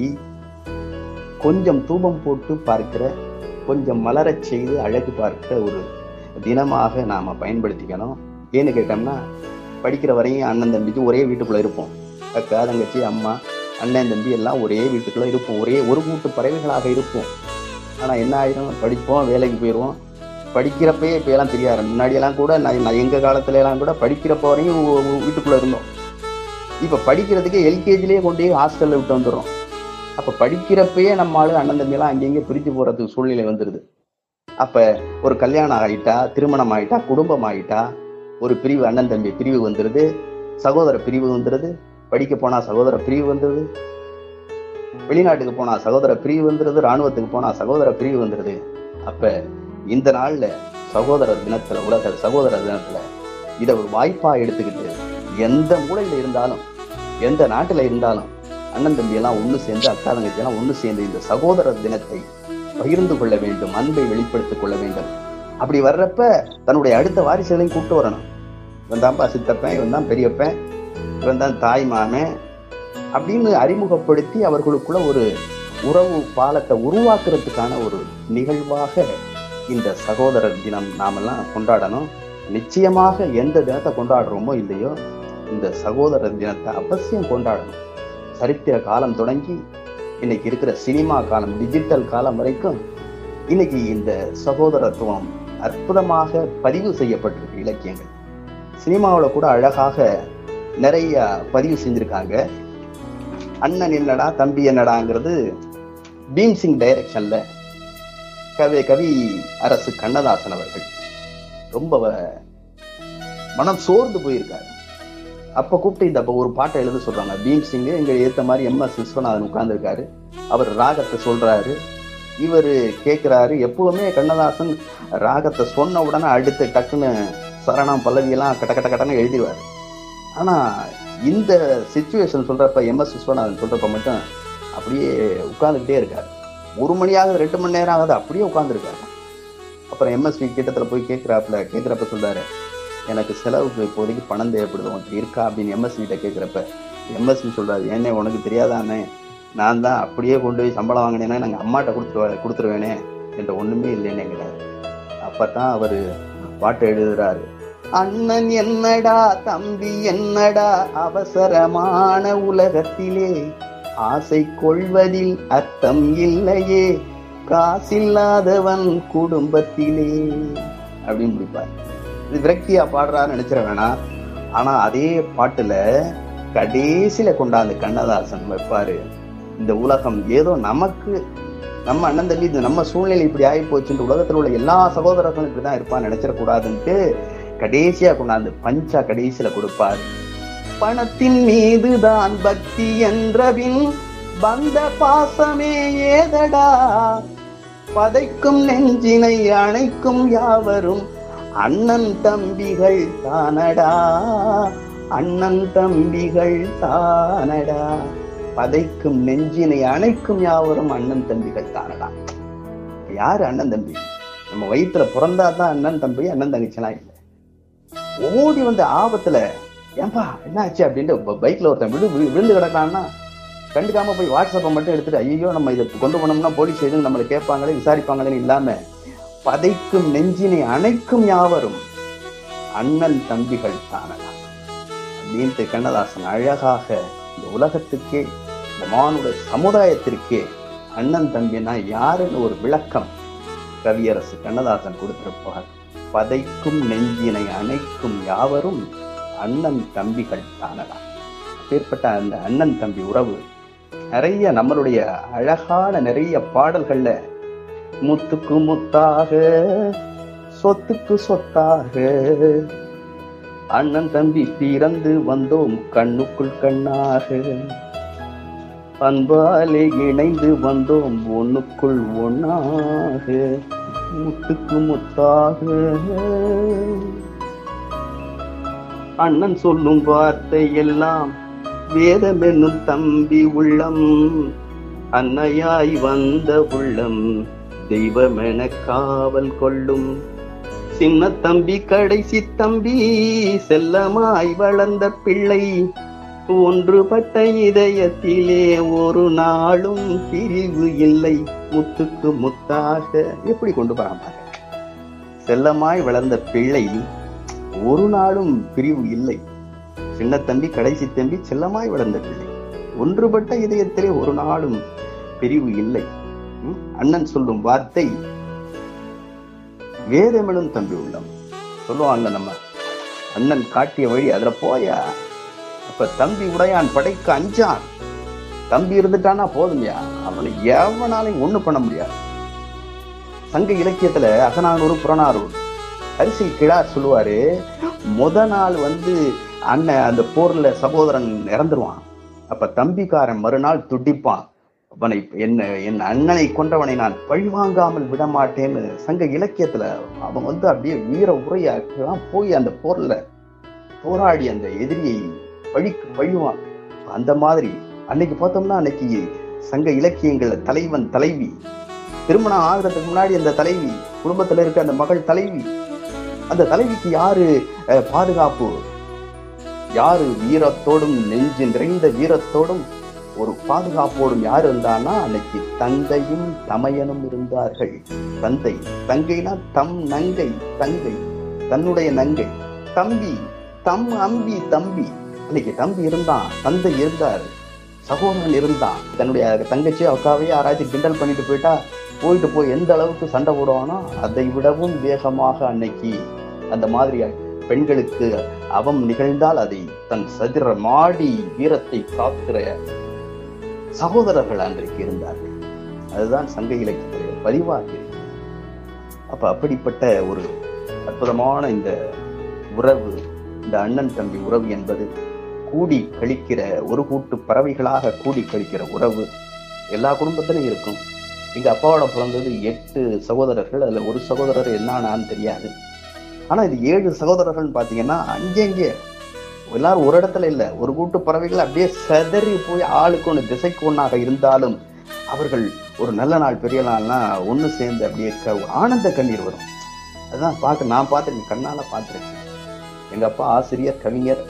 கொஞ்சம் தூபம் போட்டு பார்க்கிற, கொஞ்சம் மலரச் செய்து அழகு பார்க்கிற ஒரு தினமாக நாம பயன்படுத்திக்கணும். ஏன்னு கேட்டோம்னா, படிக்கிற வரையும் அண்ணன் தம்பிக்கு ஒரே வீட்டுக்குள்ள இருப்போம். அக்கா, தங்கச்சி, அம்மா, அண்ணன் தம்பி எல்லாம் ஒரே வீட்டுக்குள்ள இருப்போம், ஒரே ஒரு கூட்டு பறவைகளாக இருப்போம். ஆனா என்ன ஆயிடும், படிப்போம், வேலைக்கு போயிடுவோம். படிக்கிறப்பயே இப்ப எல்லாம் தெரியாது. முன்னாடியெல்லாம் கூட நான் எங்க காலத்துல எல்லாம் கூட படிக்கிறப்ப வரையும் வீட்டுக்குள்ள இருந்தோம். இப்ப படிக்கிறதுக்கு எல்கேஜிலேயே கொண்டு போய் ஹாஸ்டல்ல விட்டு வந்துடுறோம். அப்ப படிக்கிறப்பயே நம்ம ஆளு அண்ணன் தம்பி எல்லாம் அங்கங்க பிரிஞ்சு போறதுக்கு சூழ்நிலை வந்துருது. அப்ப ஒரு கல்யாணம் ஆகிட்டா, திருமணம் ஆகிட்டா, குடும்பம் ஆகிட்டா, ஒரு பிரிவு, அண்ணன் தம்பி பிரிவு வந்துருது, சகோதர பிரிவு வந்துருது, படிக்க போனா சகோதர பிரிவு வந்துருது, வெளிநாட்டுக்கு போனா சகோதர பிரிவு வந்துருது, ராணுவத்துக்கு போனா சகோதர பிரிவு வந்துருது. அப்ப இந்த நாள்ல சகோதர தினத்துல, உலக சகோதர தினத்துல இதை ஒரு வாய்ப்பா எடுத்துக்கிட்டு எந்த மூலையில இருந்தாலும், எந்த நாட்டுல இருந்தாலும் அண்ணன் தம்பி எல்லாம் ஒண்ணு சேர்ந்து, அக்கா தங்கச்சி எல்லாம் ஒண்ணு சேர்ந்து இந்த சகோதர தினத்தை பகிர்ந்து கொள்ள வேண்டும், அன்பை வெளிப்படுத்திக் கொள்ள வேண்டும். அப்படி வர்றப்ப தன்னுடைய அடுத்த வாரிசுகளையும் கூப்பிட்டு வரணும். இவன் தான்ப்பா சித்தப்பன், இவன் தான் பெரியப்பன், இவன் தான் தாய் மாமன் அப்படின்னு அறிமுகப்படுத்தி அவர்களுக்குள்ள ஒரு உறவு பாலத்தை உருவாக்குறதுக்கான ஒரு நிகழ்வாக இந்த சகோதரர் தினம் நாமெல்லாம் கொண்டாடணும். நிச்சயமாக எந்த தினத்தை கொண்டாடுறோமோ இல்லையோ, இந்த சகோதரர் தினத்தை அவசியம் கொண்டாடணும். சரித்திர காலம் தொடங்கி இன்னைக்கு இருக்கிற சினிமா காலம், டிஜிட்டல் காலம் வரைக்கும் இன்னைக்கு இந்த சகோதரத்துவம் அற்புதமாக பதிவு செய்யப்பட்டிருக்கு. இலக்கியங்கள், சினிமாவில் கூட அழகாக நிறைய பதிவு செஞ்சிருக்காங்க. அண்ணன் என்னடா தம்பி என்னடாங்கிறது பீம்சிங் டைரக்ஷன்ல கவி அரசு கண்ணதாசன் அவர்கள் ரொம்ப மனம் சோர்ந்து போயிருக்காரு. அப்ப கூப்பிட்டு இந்த ஒரு பாட்டை எழுத சொல்றாங்க. பீம்சிங் எங்க ஏத்த மாதிரி MS விஸ்வநாதன் உட்கார்ந்துருக்காரு. அவர் ராகத்தை சொல்றாரு, இவரு கேட்கிறாரு. எப்பவுமே கண்ணதாசன் ராகத்தை சொன்ன உடனே அடுத்து டக்குன்னு சரணம் பல்லவியெல்லாம் கட்ட கட்ட கட்டன்னு எழுதிடுவாரு. ஆனா இந்த சிச்சுவேஷன் சொல்றப்ப, MS விஸ்வநாதன் சொல்றப்ப மட்டும் அப்படியே உட்கார்ந்துக்கிட்டே இருக்காரு. 1 மணி ஆகுது, 2 மணி நேரம் ஆகுது, அப்படியே உட்கார்ந்துருக்காரு. அப்புறம் MSV கிட்டத்துல போய் கேட்கிறப்ப சொல்றாரு, எனக்கு செலவுக்கு இப்போதைக்கு பணம் தேவைப்படுது, உனக்கு இருக்கா அப்படின்னு MSV கிட்ட கேட்கிறப்ப MSV சொல்றாரு, ஏன்னே உனக்கு தெரியாதானே, நான் தான் அப்படியே கொண்டு போய் சம்பளம் வாங்கினேன்னா நாங்கள் அம்மாட்ட கொடுத்துருவேனே என்ற ஒண்ணுமே இல்லைன்னேங்கிறாரு. அப்பதான் அவரு பாட்டு எழுதுறாரு. அண்ணன் என்னடா தம்பி என்னடா அவசரமான உலகத்திலே, ஆசை கொள்வதில் அர்த்தம் இல்லையே, காசில்லாதவன் குடும்பத்திலே அப்படின்னு முடிப்பார். இது விரக்தியா பாடுறான்னு நினைச்சிட வேணாம். ஆனா அதே பாட்டுல கடைசியில கொண்டாந்து கண்ணதாசன் வைப்பாரு, இந்த உலகம் ஏதோ நமக்கு நம்ம அண்ணன் தம்பி நம்ம சூழ்நிலை இப்படி ஆகி போச்சுட்டு உலகத்துல உள்ள எல்லா சகோதரர்களும் இப்படிதான் இருப்பான்னு நினைச்சிடக்கூடாதுன்ட்டு கடைசியா கொண்டாந்து பஞ்சா கடைசியில கொடுப்பாரு. பணத்தின் மீதுதான் பக்தி என்றபின் வந்த பாசமே ஏதடா, பதைக்கும் நெஞ்சினை அணைக்கும் யாவரும் அண்ணன் தம்பிகள் தானடா, அண்ணன் தம்பிகள் தானடா, பதைக்கும் நெஞ்சினை அணைக்கும் யாவரும் அண்ணன் தம்பிகள் தானடா. யாரு அண்ணன் தம்பி? நம்ம வயிற்றுல பிறந்தாதான் அண்ணன் தம்பி, அண்ணன் தங்கச்சிலாம் இல்லை. ஓடி வந்த ஆபத்துல ஏன்பா என்ன ஆச்சு அப்படின்ட்டு பைக்ல ஒருத்தன் விழுந்து கிடக்கான்னா கண்டுக்காம போய் வாட்ஸ்அப்பை மட்டும் எடுத்துட்டு ஐயோ நம்ம இதை கொண்டு போனோம்னா போலீஸ் எதுவும் நம்மளை கேட்பாங்களே விசாரிப்பாங்களேன்னு இல்லாம பதைக்கும் நெஞ்சினை அணைக்கும் யாவரும் அண்ணன் தம்பிகள் தானடா அப்படின்ட்டு கண்ணதாசன் அழகாக இந்த உலகத்துக்கே, இந்த மானுட சமுதாயத்திற்கே அண்ணன் தம்பினா யாருன்னு ஒரு விளக்கம் கவியரசு கண்ணதாசன் கொடுத்திருப்பார். பதைக்கும் நெஞ்சினை அணைக்கும் யாவரும் அண்ணன் தம்பிகள் தானடா. அப்பேற்பட்ட அந்த அண்ணன் தம்பி உறவு நிறைய நம்மளுடைய அழகான நிறைய பாடல்கள்ல முத்துக்கு முத்தாக சொத்துக்கு சொத்தாக அண்ணன் தம்பி பிறந்து வந்தோம் கண்ணுக்குள் கண்ணாக, அன்பாலே இணைந்து வந்தோம் ஒண்ணுக்குள் ஒண்ணாக, முத்துக்கு முத்தாக. அண்ணன் சொல்லும் வார்த்தை எல்லாம் வேதம் என்னும் தம்பி உள்ளம், அன்னையாய் வந்த உள்ளம் தெய்வமென காவல் கொள்ளும். சின்ன தம்பி கடைசி தம்பி செல்லமாய் வளர்ந்த பிள்ளை, ஒன்றுபட்ட இதயத்திலே ஒரு நாளும் பிரிவு இல்லை, முத்துக்கு முத்தாக. எப்படி கொண்டு போறாங்க, செல்லமாய் வளர்ந்த பிள்ளை ஒரு நாளும் பிரிவு இல்லை. சின்ன தம்பி கடைசி தம்பி செல்லமாய் வளர்ந்த பிள்ளை, ஒன்றுபட்ட இதயத்திலே ஒரு நாளும் பிரிவு இல்லை. அண்ணன் சொல்லும் வார்த்தை வேதமெனும் தம்பி உள்ளம். சொல்லுவாங்க நம்ம அண்ணன் காட்டிய வழி அதுல போயா. அப்ப தம்பி உடையான் படைக்க அஞ்சான். தம்பி இருந்துட்டானா போதும்யா, அவனை எவனாலையும் ஒண்ணு பண்ண முடியாது. சங்க இலக்கியத்துல அகநானூறு புறநானூறு அரிசி கிழார் சொல்லுவாரு, நாள் அண்ணன் அந்த போர்ல சகோதரன் இறந்துருவான். அப்ப தம்பிக்காரன் மறுநாள் துடிப்பான், அவனை என் அண்ணனை கொன்றவனை நான் பழிவாங்காமல் விட மாட்டேன்னு. சங்க இலக்கியத்துல அவன் அப்படியே வீர உரையாக்கலாம் போய் அந்த போர்ல போராடி அந்த எதிரியை பழிவான். அந்த மாதிரி அன்னைக்கு பார்த்தோம்னா அன்னைக்கு சங்க இலக்கியங்கள்ல தலைவன் தலைவி, திருமணம் ஆகிறதுக்கு முன்னாடி அந்த தலைவி, குடும்பத்துல இருக்க அந்த மகள் தலைவி, அந்த தலைவிக்கு யாரு பாதுகாப்பு, யாரு வீரத்தோடும் நெஞ்சு நிறைந்த வீரத்தோடும் ஒரு பாதுகாப்போடும் யார் இருந்தான்னா அன்னைக்கு தந்தையும் தமையனும் இருந்தார்கள். தந்தை, தங்கைனா தம் நங்கை, தங்கை தன்னுடைய நங்கை, தம்பி தம் அம்பி தம்பி. அன்னைக்கு தம்பி இருந்தான், தந்தை இருந்தார், சகோதரன் இருந்தான். தன்னுடைய தங்கச்சி அக்காவையே யாராச்சும் கிண்டல் பண்ணிட்டு போய் எந்த அளவுக்கு சண்டை போடுவானோ அதை விடவும் வேகமாக அன்னைக்கு அந்த மாதிரி பெண்களுக்கு அவம் நிகழ்ந்தால் அதை தன் சதிர மாடி வீரத்தை காக்கிற சகோதரர்கள் அன்றைக்கு இருந்தார்கள். அதுதான் சங்க இலக்கியத்தில் பதிவாகி. அப்ப அப்படிப்பட்ட ஒரு அற்புதமான இந்த உறவு, இந்த அண்ணன் தம்பி உறவு என்பது கூடி கழிக்கிற ஒரு கூட்டு பறவைகளாக கூடி கழிக்கிற உறவு எல்லா குடும்பத்திலும் இருக்கும். எங்க அப்பாவோட பிறந்தது 8 சகோதரர்கள். அதுல ஒரு சகோதரர் என்னான்னு தெரியாது. ஆனா இது 7 சகோதரர்கள் பாத்தீங்கன்னா அங்கங்கே எல்லாரும் ஒரு இடத்துல இல்ல, ஒரு கூட்டு பறவைகள் அப்படியே செதறி போய் ஆளுக்கு ஒண்ணு திசைக்கு ஒண்ணாக இருந்தாலும் அவர்கள் ஒரு நல்ல நாள் பெரிய நாள்னா ஒண்ணு சேர்ந்து அப்படியே ஆனந்த கண்ணீர் வரும். அதுதான் நான் பார்த்திருக்கேன், கண்ணால பார்த்திருக்கேன். எங்க அப்பா ஆசிரியர், கவிஞர்,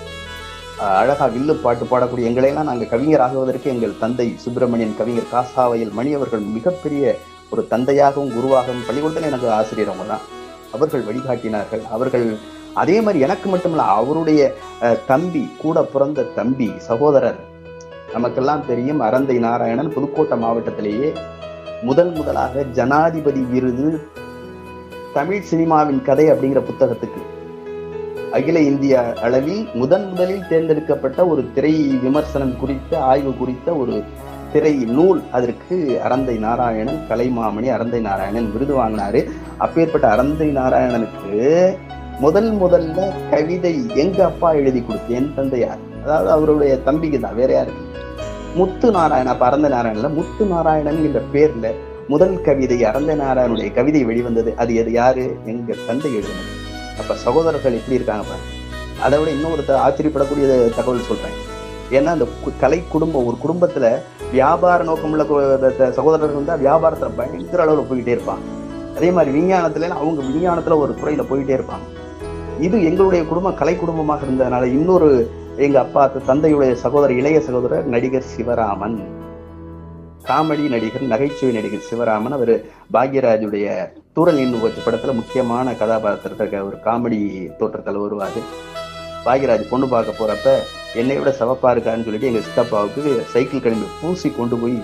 அழகா வில்லு பாட்டு பாடக்கூடிய எங்களையெல்லாம் நாங்கள் கவிஞர் ஆகுவதற்கு எங்கள் தந்தை சுப்பிரமணியன் கவிஞர் காசாவையில் மணி அவர்கள் மிகப்பெரிய ஒரு தந்தையாகவும் குருவாகவும் பள்ளிக்கூடத்தில் எனக்கு ஆசிரியர் அவங்க தான். அவர்கள் வழிகாட்டினார்கள். அவர்கள் அதே மாதிரி எனக்கு மட்டுமல்ல, அவருடைய தம்பி, கூட பிறந்த தம்பி சகோதரர், நமக்கெல்லாம் தெரியும் அரந்தை நாராயணன் புதுக்கோட்டை மாவட்டத்திலேயே முதலாக ஜனாதிபதி விருது தமிழ் சினிமாவின் கதை அப்படிங்கிற புத்தகத்துக்கு அகில இந்திய அளவில் முதலில் தேர்ந்தெடுக்கப்பட்ட ஒரு திரை விமர்சனம் குறித்த ஆய்வு குறித்த ஒரு திரை நூல். அதற்கு அரந்தை நாராயணன், கலைமாமணி அரந்தை நாராயணன் விருது வாங்கினாரு. அப்பேற்பட்ட அரந்தை நாராயணனுக்கு முதல்ல கவிதை எங்க அப்பா எழுதி கொடுத்து, என் தந்தையார், அதாவது அவருடைய தம்பிக்கு தான், வேற யாருக்கு, முத்து நாராயணன். அப்ப அரந்தை நாராயணன்ல முத்து நாராயணன் என்ற பேர்ல முதல் கவிதை அரந்தை நாராயணனுடைய கவிதை வெளிவந்தது. அது யாரு, எங்க தந்தை எழுதினது. அப்ப சகோதரர்கள் எப்படி இருக்காங்க. அதை விட இன்னொரு ஆச்சரியப்படக்கூடிய தகவல் சொல்றேன். ஏன்னா அந்த கலை குடும்பம், ஒரு குடும்பத்துல வியாபார நோக்கமுள்ள சகோதரர்கள் தான் வியாபாரத்துல பயங்கர அளவுல போயிட்டே இருப்பாங்க. அதே மாதிரி விஞ்ஞானத்துல அவங்க விஞ்ஞானத்துல ஒரு துறையில போயிட்டே இருப்பாங்க. இது எங்களுடைய குடும்பம் கலை குடும்பமாக இருந்ததுனால இன்னொரு எங்க அப்பா தந்தையுடைய சகோதரர், இளைய சகோதரர் நடிகர் சிவராமன், காமெடி நடிகர், நகைச்சுவை நடிகர் சிவராமன். அவர் பாக்யராஜுடைய தூரல் இன்னும் படத்துல முக்கியமான கதாபாத்திரத்தை ஒரு காமெடி தோற்றத்தில் வருவாரு. பாக்யராஜ் பொண்ணு பார்க்க போறப்ப என்னை விட சிவப்பா இருக்கான்னு சொல்லிட்டு எங்க சித்தப்பாவுக்கு சைக்கிள் கிளம்பி பூசி கொண்டு போய்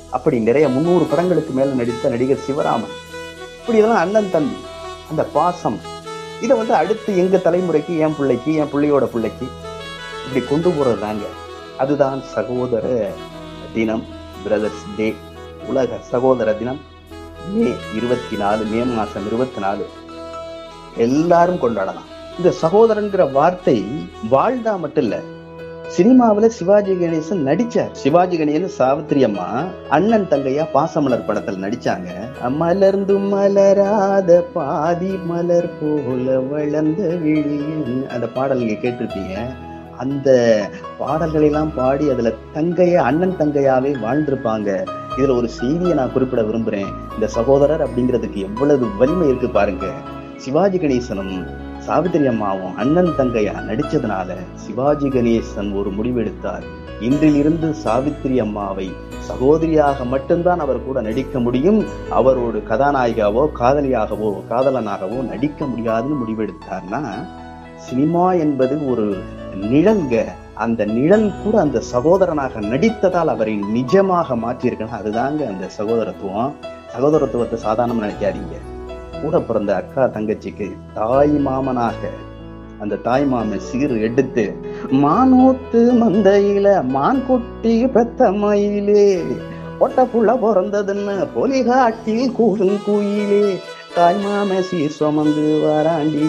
அப்படி நிறைய 300 படங்களுக்கு மேல நடித்த நடிகர் சிவராமன். இப்படி இதெல்லாம் அண்ணன் தம்பி அந்த பாசம், இதை அடுத்து எங்க தலைமுறைக்கு, என் பிள்ளைக்கு, என் பிள்ளையோட பிள்ளைக்கு இப்படி கொண்டு போறது தாங்க. அதுதான் சகோதர தினம், பிரதர்ஸ் டே. உலக சகோதர தினம் மே 24, மே மாசம் 24 எல்லாரும் கொண்டாடலாம். இந்த சகோதரன்கிற வார்த்தை வாழ்ந்தா மட்டும் இல்ல, சினிமாவில சிவாஜி கணேசன் நடிச்சார். சிவாஜி கணேசன் சாவித்திரி அம்மா அண்ணன் தங்கையா பாசமலர் படத்துல நடிச்சாங்க. மலர்ந்து மலராத பாதி மலர் போல வளர்ந்த விழியின் அந்த பாடல் நீங்க கேட்டிருப்பீங்க. அந்த பாடல்களை எல்லாம் பாடி அதுல அண்ணன் தங்கையாவே வாழ்ந்திருப்பாங்க. இதுல ஒரு செய்தியை நான் குறிப்பிட விரும்புறேன். இந்த சகோதரர் அப்படிங்கிறதுக்கு எவ்வளவு வலிமை இருக்கு பாருங்க. சிவாஜி கணேசனும் சாவித்திரி அம்மாவும் அண்ணன் தங்கையா நடிச்சதுனால சிவாஜி கணேசன் ஒரு முடிவெடுத்தார். இன்றிலிருந்து சாவித்திரி அம்மாவை சகோதரியாக மட்டும்தான் அவர் கூட நடிக்க முடியும், அவரோடு கதாநாயகாவோ காதலியாகவோ காதலனாகவோ நடிக்க முடியாதுன்னு முடிவெடுத்தார்னா, சினிமா என்பது ஒரு நிழல்க, அந்த நிழல் கூட அந்த சகோதரனாக நடித்ததால் அவரை நிஜமாக மாற்றியிருக்கணும். அதுதாங்க அந்த சகோதரத்துவம். சகோதரத்துவத்தை சாதாரணமா நினைக்காதீங்க. கூட பிறந்த அக்கா தங்கச்சிக்கு தாய் மாமனாக அந்த தாய் மாமன் சீர் எடுத்து, மானூத்து மந்தையில மான் குட்டி பெத்த மயிலே, ஒட்ட புள்ள பிறந்ததுன்னு பொலிகாட்டில் கூயிலே, தாய் மாம சீர் சுமந்து வராண்டி,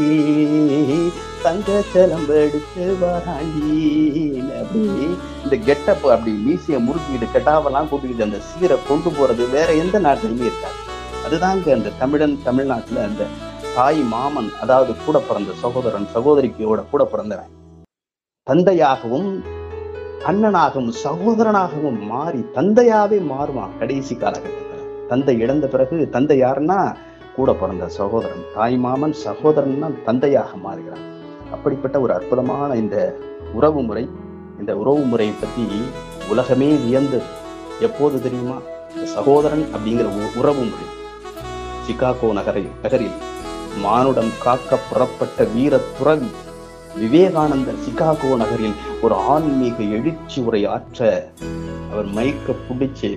தங்க சிலம்பு எடுத்து வராண்டி. அப்படி இந்த கெட்டப் அப்படி மீசிய முறுக்கிட்டு கெட்டாவெல்லாம் கூட்டிக்கிட்டு அந்த சீரை கொண்டு போறது வேற எந்த நாட்டிலுமே இருக்காது. அதுதாங்க அந்த தமிழ்நாட்டுல அந்த தாய் மாமன், அதாவது கூட பிறந்த சகோதரன் சகோதரிக்கையோட கூட பிறந்தவன் தந்தையாகவும் அண்ணனாகவும் சகோதரனாகவும் மாறி தந்தையாவே மாறுவான் கடைசி காலகட்டத்தில். தந்தை இழந்த பிறகு தந்தை யாருன்னா கூட பிறந்த சகோதரன், தாய் மாமன் சகோதரன் தான் தந்தையாக மாறுகிறான். அப்படிப்பட்ட ஒரு அற்புதமான இந்த உறவு முறை, இந்த உறவு முறையை பத்தி உலகமே வியந்தது. எப்போது தெரியுமா? சகோதரன் அப்படிங்கிற உறவு முறை சிகாகோ நகரில் மானுடம் காக்க புறப்பட்ட வீர துறவி விவேகானந்தர் சிகாகோ நகரில் ஒரு ஆன்மீக எழுச்சி உரை ஆற்ற அவர் மைக்க பிடிச்சு,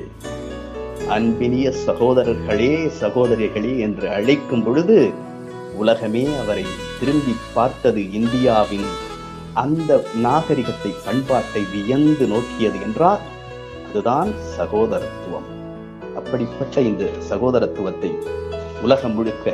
அன்பினிய சகோதரர்களே சகோதரிகளே என்று அழைக்கும் பொழுது உலகமே அவரை திரும்பி பார்த்தது. இந்தியாவின் அந்த நாகரிகத்தை, பண்பாட்டை வியந்து நோக்கியது என்றால் அதுதான் சகோதரத்துவம். அப்படிப்பட்ட இந்த சகோதரத்துவத்தை உலகம் முழுக்க,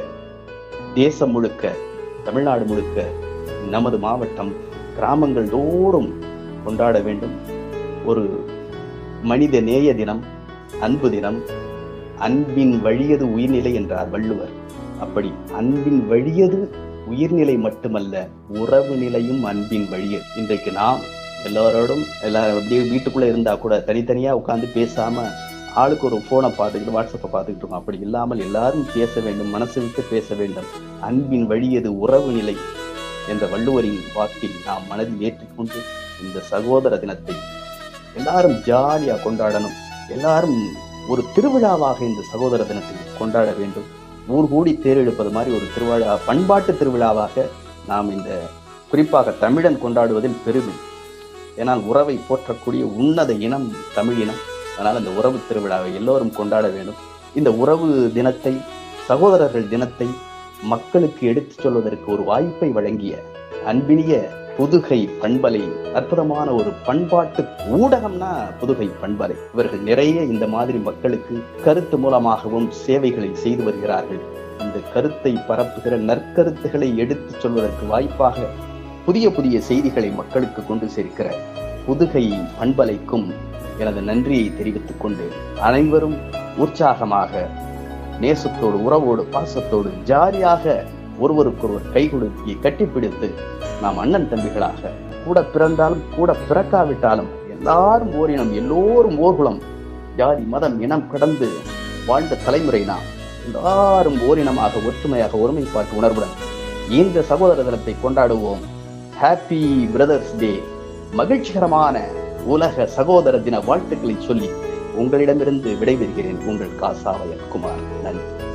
தேசம் முழுக்க, தமிழ்நாடு முழுக்க, நமது மாவட்டம் கிராமங்கள் தோறும் கொண்டாட வேண்டும். ஒரு மனித நேய தினம், அன்பு தினம். அன்பின் வழியது உயிர்நிலை என்றார் வள்ளுவர். அப்படி அன்பின் வழியது உயிர்நிலை மட்டுமல்ல, உறவு நிலையும் அன்பின் வழியது. இன்றைக்கு நாம் எல்லாரும் அப்படியே வீட்டுக்குள்ள இருந்தா கூட தனித்தனியா உட்கார்ந்து பேசாம ஆளுக்கு ஒரு போனை பார்த்துக்கிட்டு வாட்ஸ்அப்பை பார்த்துக்கிட்டு இருக்கோம். அப்படி இல்லாமல் எல்லாரும் பேச வேண்டும், மனசு விட்டு பேச வேண்டும். அன்பின் வழியது உறவு நிலை என்ற வள்ளுவரின் வாக்கில் நாம் மனதில் ஏற்றிக்கொண்டு இந்த சகோதர தினத்தை எல்லாரும் ஜாலியா கொண்டாடணும். எல்லாரும் ஒரு திருவிழாவாக இந்த சகோதர தினத்தை கொண்டாட வேண்டும். ஊர் கூடி தேர் இழுப்பது மாதிரி ஒரு திருவிழா, பண்பாட்டு திருவிழாவாக நாம் இந்த குறிப்பாக தமிழன் கொண்டாடுவதில் பெருமை. ஏனால் உறவை போற்றக்கூடிய உன்னத இனம் தமிழ் இனம். அதனால் அந்த உறவு திருவிழாவை எல்லோரும் கொண்டாட வேண்டும். இந்த உறவு தினத்தை, சகோதரர்கள் தினத்தை மக்களுக்கு எடுத்துச் சொல்வதற்கு ஒரு வாய்ப்பை வழங்கிய அன்பினிய புதுகை பண்பலை, அற்புதமான ஒரு பண்பாட்டு ஊடகம்னா புதுகை பண்பலை. இவர்கள் நிறைய இந்த மாதிரி மக்களுக்கு கருத்து மூலமாகவும் சேவைகளை செய்து வருகிறார்கள். இந்த கருத்தை பரப்புகிற நற்கருத்துக்களை எடுத்துச் சொல்வதற்கு வாய்ப்பாக புதிய புதிய செய்திகளை மக்களுக்கு கொண்டு சேர்க்கிற புதுகை பண்பலைக்கும் எனது நன்றியை தெரிவித்துக் கொண்டு அனைவரும் உற்சாகமாக, நேசத்தோடு, உறவோடு, பாசத்தோடு, ஜாலியாக ஒருவருக்கொருவர் கை கொடுத்து கட்டிப்பிடித்து நாம் அண்ணன் தம்பிகளாக, கூட பிறந்தாலும் கூட பிறக்காவிட்டாலும் எல்லாரும் ஓரினம், எல்லோரும் ஓர்குலம், ஜாதி மதம் இனம் கடந்து வாழ்ந்த தலைமுறை நாம் எல்லாரும் ஓரினமாக, ஒற்றுமையாக, ஒருமைப்பாட்டு உணர்வுடன் இந்த சகோதர தினத்தை கொண்டாடுவோம். Happy brothers day. மகிழ்ச்சிகரமான உலக சகோதர தின வாழ்த்துக்களை சொல்லி உங்களிடமிருந்து விடைபெறுகிறேன். உங்கள் காசாவயல் குமார். நன்றி.